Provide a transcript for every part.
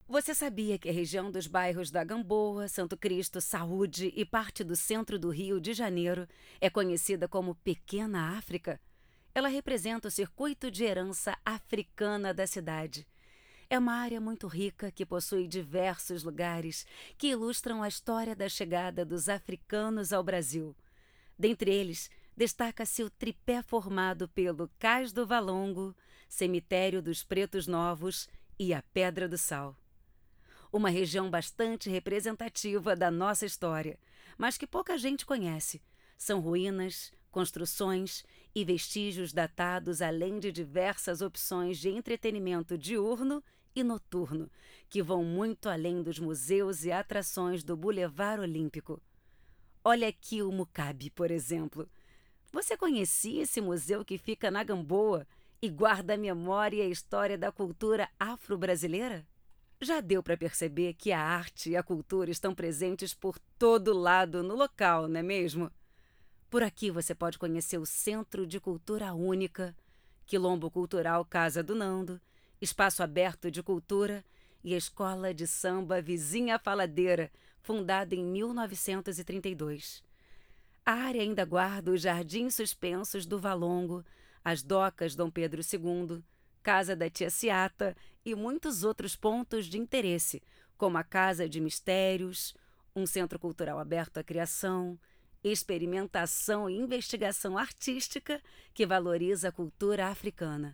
Você sabia que a região dos bairros da Gamboa, Santo Cristo, Saúde e parte do centro do Rio de Janeiro é conhecida como Pequena África? Ela representa o circuito de herança africana da cidade. É uma área muito rica que possui diversos lugares que ilustram a história da chegada dos africanos ao Brasil. Dentre eles, destaca-se o tripé formado pelo Cais do Valongo, Cemitério dos Pretos Novos e a Pedra do Sal. Uma região bastante representativa da nossa história, mas que pouca gente conhece. São ruínas, construções e vestígios datados, além de diversas opções de entretenimento diurno e noturno, que vão muito além dos museus e atrações do Boulevard Olímpico. Olha aqui o Mucabe, por exemplo. Você conhecia esse museu que fica na Gamboa e guarda a memória e a história da cultura afro-brasileira? Já deu para perceber que a arte e a cultura estão presentes por todo lado no local, não é mesmo? Por aqui você pode conhecer o Centro de Cultura Única, Quilombo Cultural Casa do Nando, Espaço Aberto de Cultura e a Escola de Samba Vizinha Faladeira, fundada em 1932. A área ainda guarda os Jardins Suspensos do Valongo, as Docas Dom Pedro II, Casa da Tia Ciata e muitos outros pontos de interesse, como a Casa de Mistérios, um centro cultural aberto à criação, experimentação e investigação artística que valoriza a cultura africana.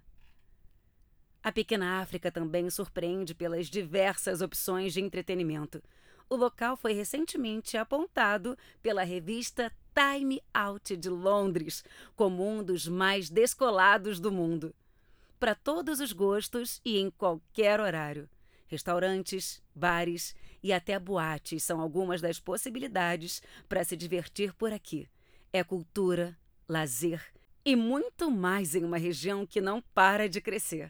A Pequena África também surpreende pelas diversas opções de entretenimento. O local foi recentemente apontado pela revista Time Out de Londres como um dos mais descolados do mundo. Para todos os gostos e em qualquer horário. Restaurantes, bares e até boates são algumas das possibilidades para se divertir por aqui. É cultura, lazer e muito mais em uma região que não para de crescer.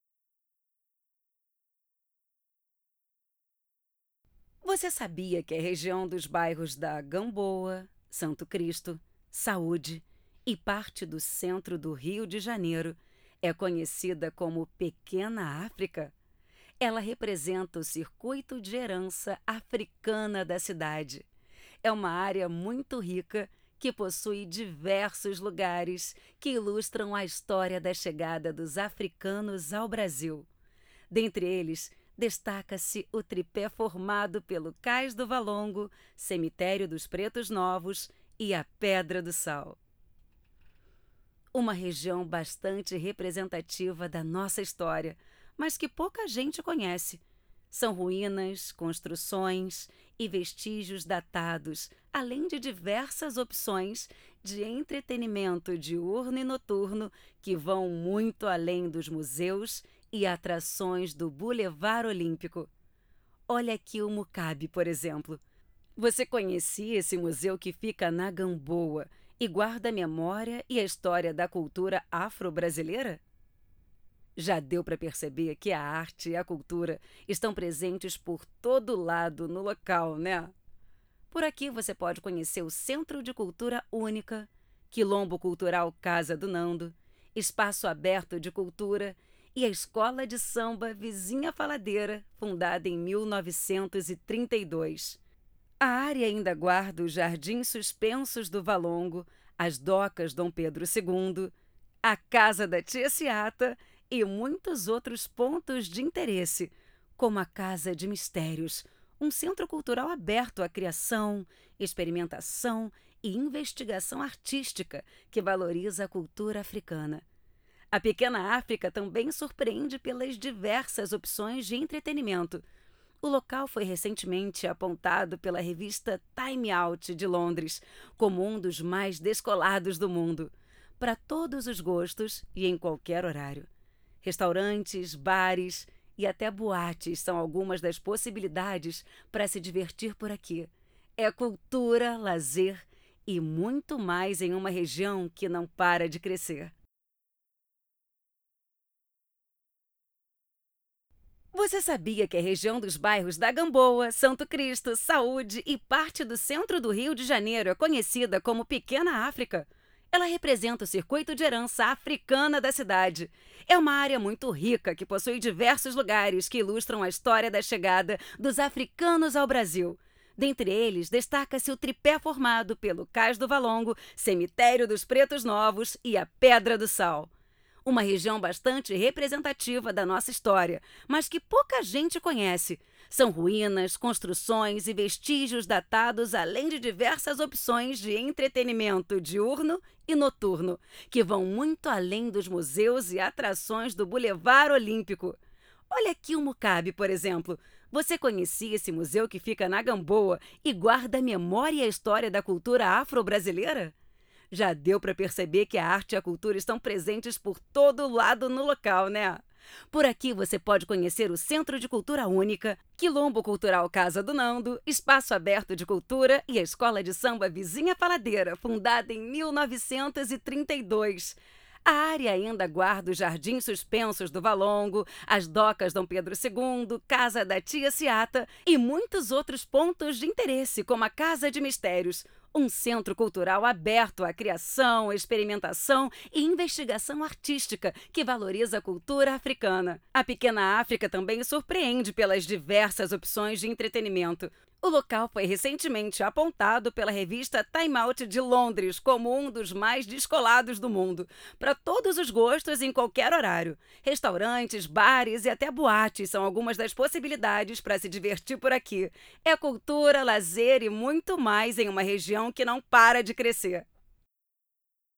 Você sabia que a região dos bairros da Gamboa, Santo Cristo, Saúde e parte do centro do Rio de Janeiro é conhecida como Pequena África? Ela representa o circuito de herança africana da cidade. É uma área muito rica que possui diversos lugares que ilustram a história da chegada dos africanos ao Brasil. Dentre eles, destaca-se o tripé formado pelo Cais do Valongo, Cemitério dos Pretos Novos e a Pedra do Sal. Uma região bastante representativa da nossa história, mas que pouca gente conhece. São ruínas, construções e vestígios datados, além de diversas opções de entretenimento diurno e noturno que vão muito além dos museus e atrações do Boulevard Olímpico. Olha aqui o Mucabe, por exemplo. Você conhecia esse museu que fica na Gamboa e guarda a memória e a história da cultura afro-brasileira? Já deu para perceber que a arte e a cultura estão presentes por todo lado no local, né? Por aqui você pode conhecer o Centro de Cultura Única, Quilombo Cultural Casa do Nando, Espaço Aberto de Cultura e a Escola de Samba Vizinha Faladeira, fundada em 1932. A área ainda guarda os Jardins Suspensos do Valongo, as Docas Dom Pedro II, a Casa da Tia Ciata e muitos outros pontos de interesse, como a Casa de Mistérios, um centro cultural aberto à criação, experimentação e investigação artística que valoriza a cultura africana. A Pequena África também surpreende pelas diversas opções de entretenimento. O local foi recentemente apontado pela revista Time Out de Londres como um dos mais descolados do mundo, para todos os gostos e em qualquer horário. Restaurantes, bares e até boates são algumas das possibilidades para se divertir por aqui. É cultura, lazer e muito mais em uma região que não para de crescer. Você sabia que a região dos bairros da Gamboa, Santo Cristo, Saúde e parte do centro do Rio de Janeiro é conhecida como Pequena África? Ela representa o circuito de herança africana da cidade. É uma área muito rica que possui diversos lugares que ilustram a história da chegada dos africanos ao Brasil. Dentre eles, destaca-se o tripé formado pelo Cais do Valongo, Cemitério dos Pretos Novos e a Pedra do Sal. Uma região bastante representativa da nossa história, mas que pouca gente conhece. São ruínas, construções e vestígios datados, além de diversas opções de entretenimento diurno e noturno, que vão muito além dos museus e atrações do Boulevard Olímpico. Olha aqui o Mucabe, por exemplo. Você conhecia esse museu que fica na Gamboa e guarda a memória e a história da cultura afro-brasileira? Já deu para perceber que a arte e a cultura estão presentes por todo lado no local, né? Por aqui você pode conhecer o Centro de Cultura Única, Quilombo Cultural Casa do Nando, Espaço Aberto de Cultura e a Escola de Samba Vizinha Faladeira, fundada em 1932. A área ainda guarda os Jardins Suspensos do Valongo, as Docas Dom Pedro II, Casa da Tia Ciata e muitos outros pontos de interesse, como a Casa de Mistérios, um centro cultural aberto à criação, experimentação e investigação artística que valoriza a cultura africana. A Pequena África também surpreende pelas diversas opções de entretenimento. O local foi recentemente apontado pela revista Time Out de Londres como um dos mais descolados do mundo, para todos os gostos em qualquer horário. Restaurantes, bares e até boates são algumas das possibilidades para se divertir por aqui. É cultura, lazer e muito mais em uma região que não para de crescer.